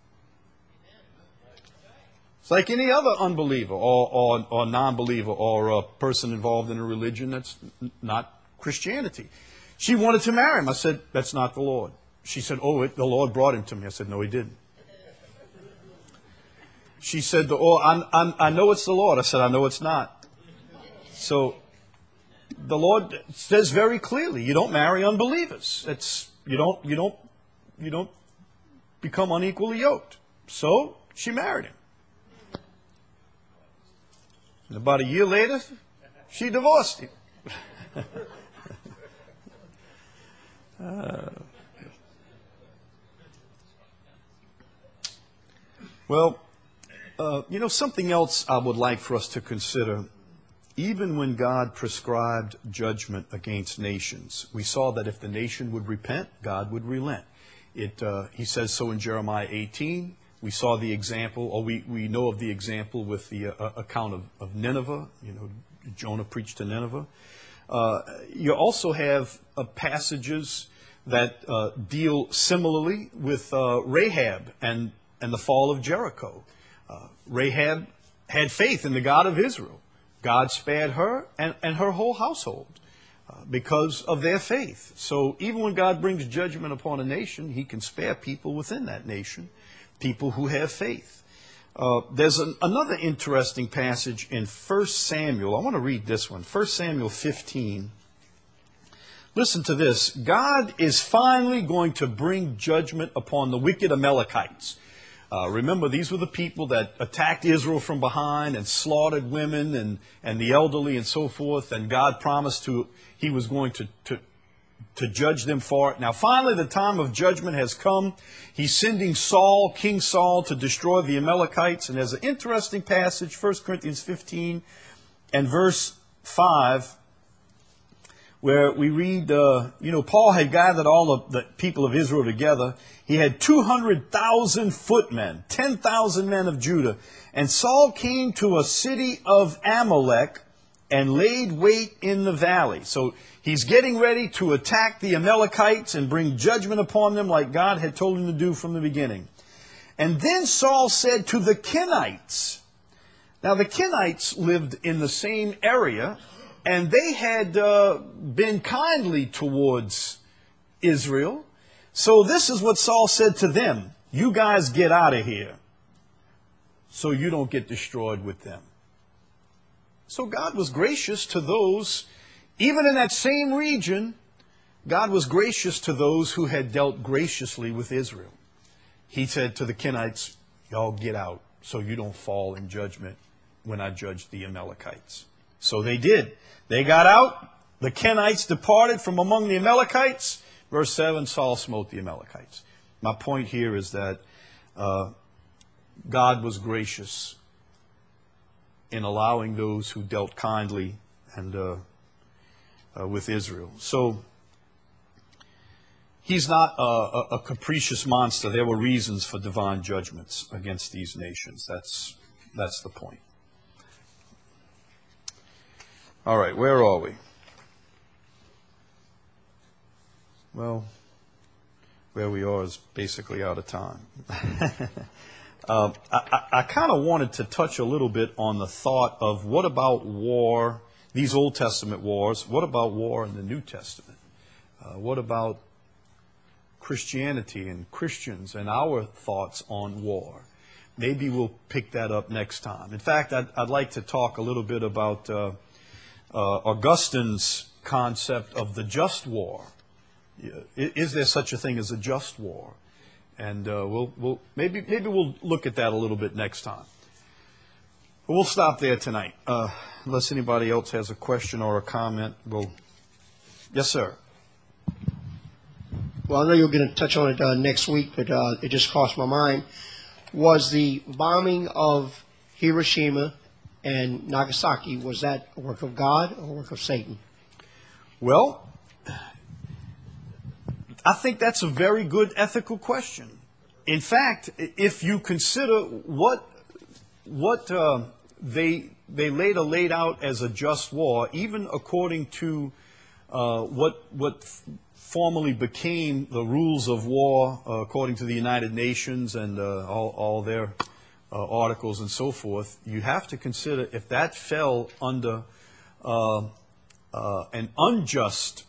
It's like any other unbeliever or non-believer or a person involved in a religion that's not Christianity. She wanted to marry him. I said, that's not the Lord. She said, the Lord brought him to me. I said, no, he didn't. She said, I know it's the Lord. I said, I know it's not. So the Lord says very clearly, you don't marry unbelievers. You don't become unequally yoked. So she married him. And about a year later, she divorced him. Something else I would like for us to consider. Even when God prescribed judgment against nations, we saw that if the nation would repent, God would relent. He says so in Jeremiah 18. We saw the example, or we know of the example with the account of Nineveh. Jonah preached to Nineveh. You also have passages that deal similarly with Rahab and the fall of Jericho. Rahab had faith in the God of Israel. God spared her and her whole household because of their faith. So even when God brings judgment upon a nation, he can spare people within that nation, people who have faith. There's another interesting passage in 1 Samuel. I want to read this one. 1 Samuel 15. Listen to this. God is finally going to bring judgment upon the wicked Amalekites. Remember, these were the people that attacked Israel from behind and slaughtered women and the elderly and so forth. And God promised he was going to judge them for it. Now, finally, the time of judgment has come. He's sending Saul, King Saul, to destroy the Amalekites. And there's an interesting passage, 1 Corinthians 15 and verse 5, where we read, Paul had gathered all of the people of Israel together. He had 200,000 footmen, 10,000 men of Judah. And Saul came to a city of Amalek and laid wait in the valley. So he's getting ready to attack the Amalekites and bring judgment upon them like God had told him to do from the beginning. And then Saul said to the Kenites. Now the Kenites lived in the same area, and they had been kindly towards Israel. So this is what Saul said to them. You guys get out of here so you don't get destroyed with them. So God was gracious to those, even in that same region, God was gracious to those who had dealt graciously with Israel. He said to the Kenites, y'all get out so you don't fall in judgment when I judge the Amalekites. So they did. They got out. The Kenites departed from among the Amalekites. Verse 7, Saul smote the Amalekites. My point here is that God was gracious in allowing those who dealt kindly and with Israel. So he's not a capricious monster. There were reasons for divine judgments against these nations. That's the point. All right, where are we? Well, where we are is basically out of time. I kind of wanted to touch a little bit on the thought of what about war, these Old Testament wars, what about war in the New Testament? What about Christianity and Christians and our thoughts on war? Maybe we'll pick that up next time. In fact, I'd like to talk a little bit about Augustine's concept of the just war. Is there such a thing as a just war? And maybe we'll look at that a little bit next time. But we'll stop there tonight. Unless anybody else has a question or a comment, yes, sir. Well, I know you're going to touch on it next week, but it just crossed my mind. Was the bombing of Hiroshima and Nagasaki, was that a work of God or a work of Satan? Well, I think that's a very good ethical question. In fact, if you consider what they laid out as a just war, even according to what formally became the rules of war, according to the United Nations and all their articles and so forth, you have to consider if that fell under an unjust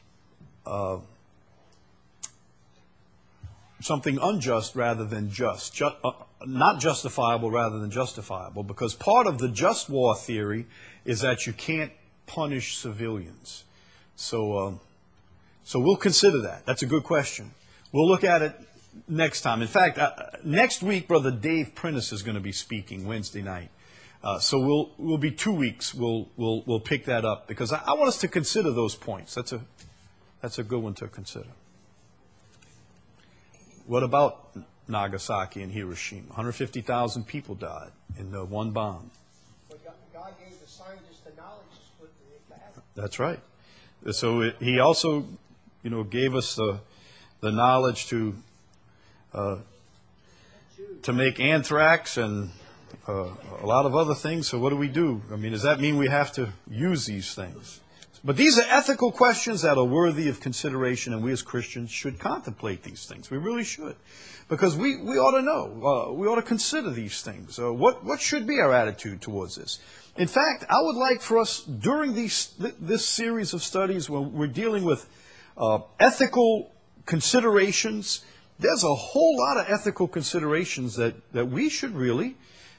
something unjust rather than just, not justifiable rather than justifiable, because part of the just war theory is that you can't punish civilians. So we'll consider that. That's a good question. We'll look at it next time. In fact, next week, Brother Dave Prentice is going to be speaking Wednesday night. So we'll be 2 weeks. We'll pick that up because I want us to consider those points. That's a good one to consider. What about Nagasaki and Hiroshima? 150,000 people died in one bomb. But God gave the scientists the knowledge to split the atom. That's right. So He also, gave us the knowledge to to make anthrax and a lot of other things. So what do? I mean, does that mean we have to use these things? But these are ethical questions that are worthy of consideration, and we as Christians should contemplate these things. We really should. Because we ought to know. We ought to consider these things. What should be our attitude towards this? In fact, I would like for us, during this series of studies, when we're dealing with ethical considerations, there's a whole lot of ethical considerations that we should really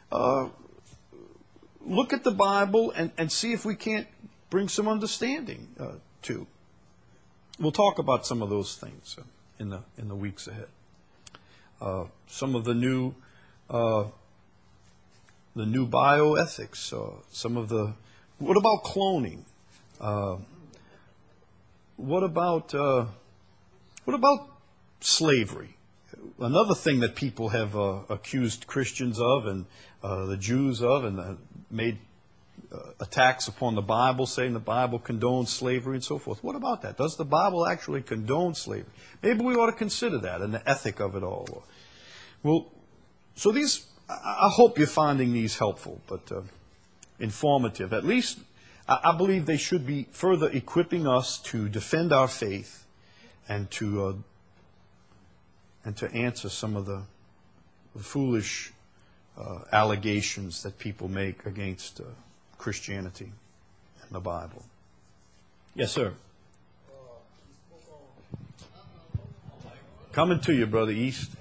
look at the Bible and see if we can't bring some understanding to. We'll talk about some of those things in the weeks ahead. Some of the new bioethics. What about cloning? What about slavery? Another thing that people have accused Christians of and the Jews of, and made attacks upon the Bible, saying the Bible condones slavery and so forth. What about that? Does the Bible actually condone slavery? Maybe we ought to consider that and the ethic of it all. Well, so I hope you're finding these helpful, but informative. At least I believe they should be further equipping us to defend our faith and to answer some of the foolish allegations that people make against Christianity and the Bible. Yes, sir. Coming to you, Brother East.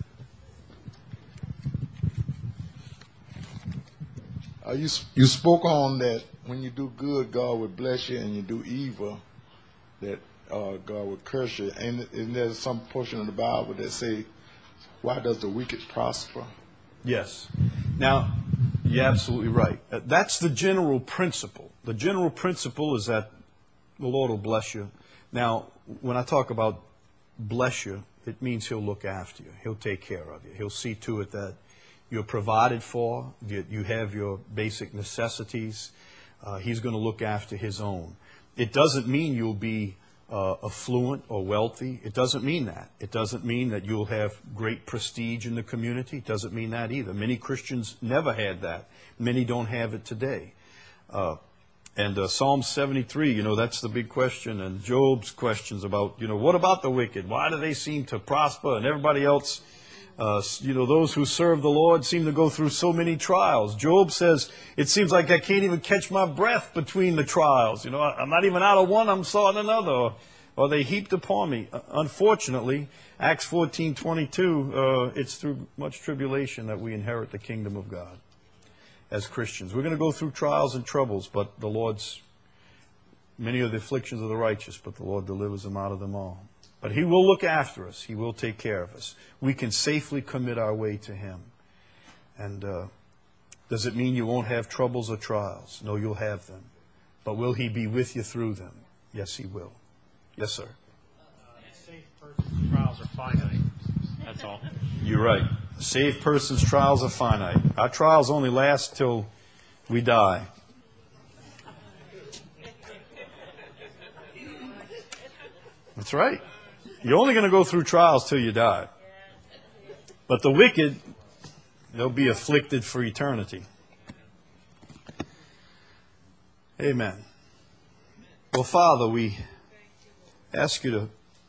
You spoke on that when you do good, God will bless you, and you do evil, that God will curse you. And there's some portion of the Bible that say, why does the wicked prosper? Yes. Now, you're absolutely right. That's the general principle. The general principle is that the Lord will bless you. Now, when I talk about bless you, it means He'll look after you. He'll take care of you. He'll see to it that you're provided for, you have your basic necessities. He's going to look after His own. It doesn't mean you'll be affluent or wealthy. It doesn't mean that. It doesn't mean that you'll have great prestige in the community. It doesn't mean that either. Many Christians never had that. Many don't have it today. And Psalm 73, that's the big question. And Job's questions about, what about the wicked? Why do they seem to prosper and everybody else, those who serve the Lord seem to go through so many trials. Job says, it seems like I can't even catch my breath between the trials. I'm not even out of one, I'm starting another. Or they heaped upon me. Unfortunately, Acts 14:22, it's through much tribulation that we inherit the kingdom of God as Christians. We're going to go through trials and troubles, but many are the afflictions of the righteous, but the Lord delivers them out of them all. But He will look after us. He will take care of us. We can safely commit our way to Him. And does it mean you won't have troubles or trials? No, you'll have them. But will He be with you through them? Yes, He will. Yes, sir. A safe person's trials are finite. That's all. You're right. A safe person's trials are finite. Our trials only last till we die. That's right. You're only going to go through trials till you die. But the wicked, they'll be afflicted for eternity. Amen. Well, Father, we ask you to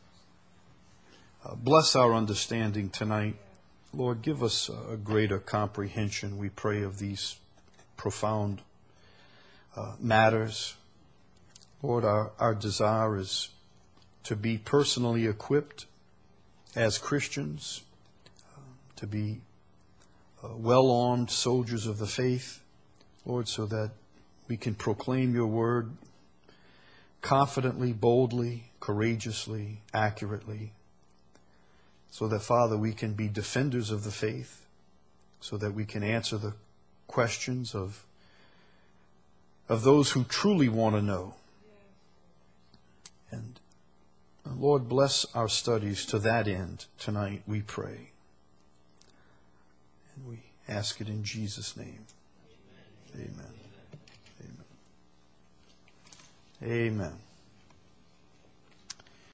bless our understanding tonight. Lord, give us a greater comprehension, we pray, of these profound matters. Lord, our desire is to be personally equipped as Christians, to be well-armed soldiers of the faith, Lord, so that we can proclaim your word confidently, boldly, courageously, accurately, so that, Father, we can be defenders of the faith, so that we can answer the questions of those who truly want to know. And Lord, bless our studies to that end tonight, we pray. And we ask it in Jesus' name. Amen. Amen. Amen.